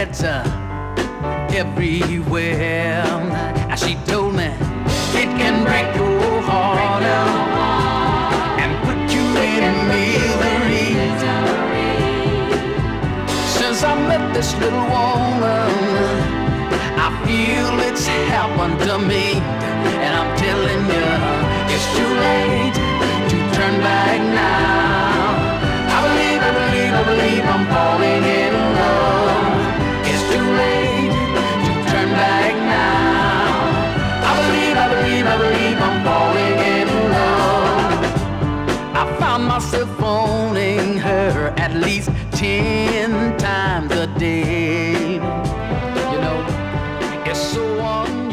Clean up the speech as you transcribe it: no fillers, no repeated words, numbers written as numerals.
ads everywhere. As she told me, it can break your heart and put you in misery. Since I met this little woman, I feel it's happened to me. And I'm telling you, it's too late to turn back now. I believe I'm falling in love. It's too late to turn back now. I believe I'm falling in love. I found myself phoning her at least 10 times a day. You know, it's so